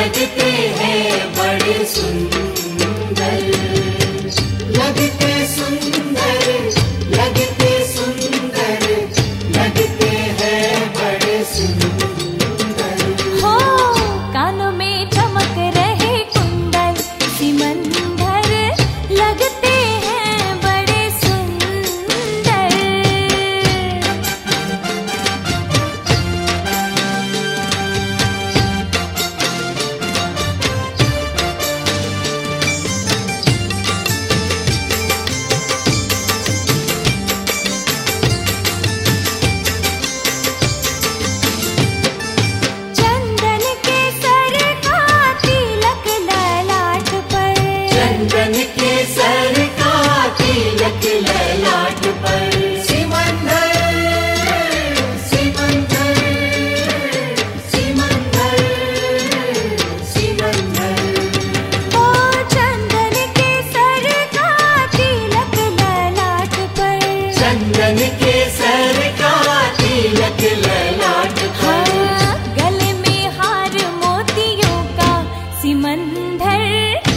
लगते हैं बड़े सुंदर, लगते सुंदर, लगते सुंदर, लगते हैं बड़े सुंदर। हो कानों में चमक रहे कुंडल सिमंदर, लगते हैं बड़े सुंदर। चंदन के सर का तिलक ललाट पर, चंदन के सर का तिलक ललाट पर, सिमंदर, सिमंदर, सिमंदर, सिमंदर। ओ चंदन के सर का तिलक ललाट पर, चंदन के सर का तिलक ललाट पर, हाँ, गले में हार मोतियों का सिमंदर,